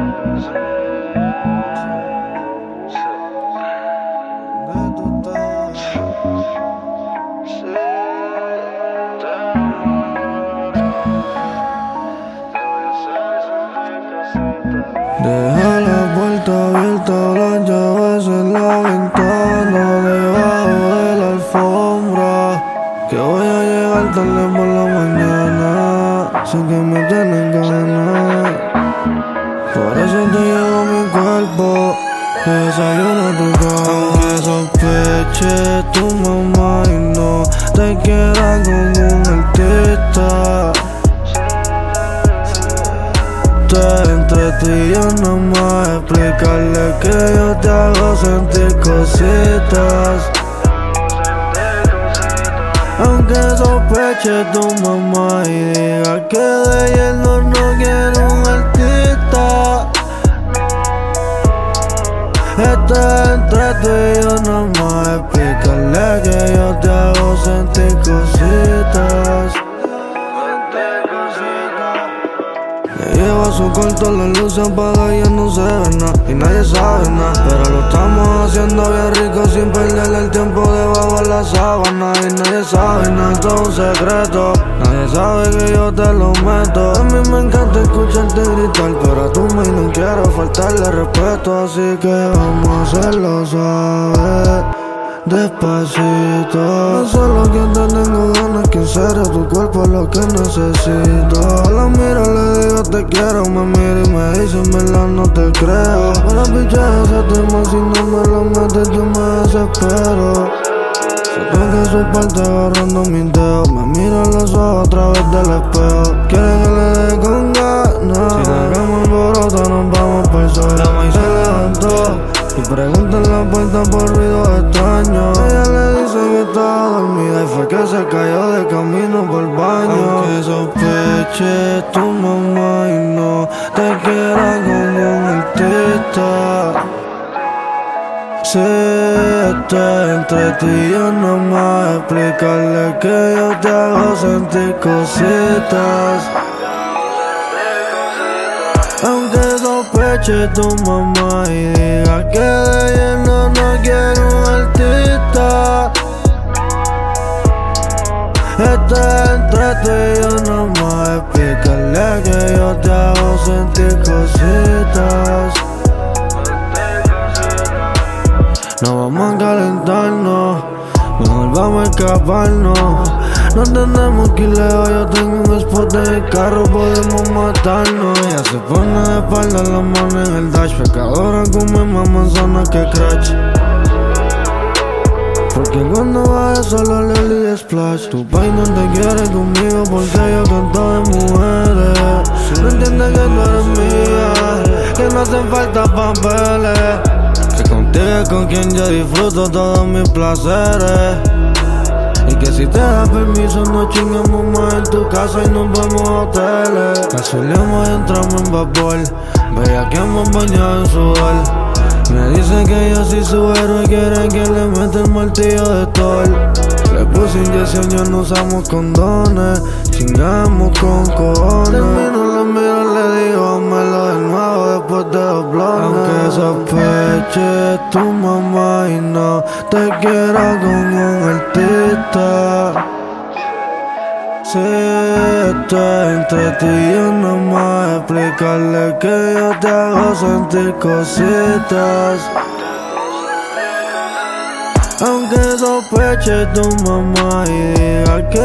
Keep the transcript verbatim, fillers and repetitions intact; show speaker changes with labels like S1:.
S1: Deja la puerta abierta, las llaves en la ventana, debajo de la alfombra, que voy a llegar tarde por la mañana, sin que me tienen ganas. Por eso te llevo mi cuerpo, que desayuno a tu cama. Aunque sospeche tu mamá y no te quiera como un artista, entre tú y yo nomás explicarle que yo te hago sentir cositas. Aunque sospeche tu mamá y diga que de ella no, no quiere un artista, esto es entre tú y yo nomás explicarle que yo te hago sentir cositas. Llevo a su cuarto, las luces apagadas y ya no se ve nada, y nadie sabe nada, pero lo estamos haciendo bien rico sin perderle el tiempo debajo de la sábana. Y nadie sabe nada, esto es un secreto, nadie sabe que yo te lo meto. A mí me encanta escucharte gritar, pero a tu maíz no quiero faltarle respeto, así que vamos a hacerlo suave, despacito. No solo que te tengo ganas, que en serio tu cuerpo es lo que necesito. La miro, le digo te quiero, me mira y me dice en verdad no te creo. Para pichar ese tema, si no me lo metes yo me desespero. Se toca su parte agarrando mis dedos, me mira en los ojos a través del espejo. Quiere que le dé con ganas, si dejamos alboroto nos vamos por el sol. La maíz se levantó y pregunta en la puerta por ruidos extraños. Ella le dice que estaba dormida y fue que se cayó de camino por el baño. Aunque sospeche tu mamá y no te quiera como un artista, sí, esto es entre tú y yo nomás explicarle que yo te hago sentir cositas. Aunque sospeche tu mamá y diga que de ella no, no quiere un artista, esto es entre tú y yo nomás explicarle que yo te hago sentir cositas. No vamos a calentarnos, mejor vamos a escaparnos. No tenemos que ir lejos, yo tengo un spot en el carro, podemos matarnos. Ella se pone de espalda, la mano en el dash, pecadora come más manzana que crash. Porque cuando vaya solo le ligue splash. Tu país no te quiere conmigo porque yo canto de mujeres. No entiendes que tú eres mía, que no hacen falta papeles, que contigo es con quien yo disfruto todos mis placeres. Y que si te da permiso nos chingamos más en tu casa y nos vamos a hoteles. Gasoleamos y entramos en vapor, bella que hemos bañado en sudor. Me dicen que yo soy su héroe y quieren que le meta el martillo de Thor. Le puse inyección, ya no usamos condones, chingamos con cojones. Termino, la miro, le digo, hámelo de nuevo después de dos blones. Aunque sospeche tu mamá y no te quiera como un artista, sí, esto es entre tú y yo nomás explicarle que yo te hago sentir cositas. Aunque sospeche tu mamá y diga que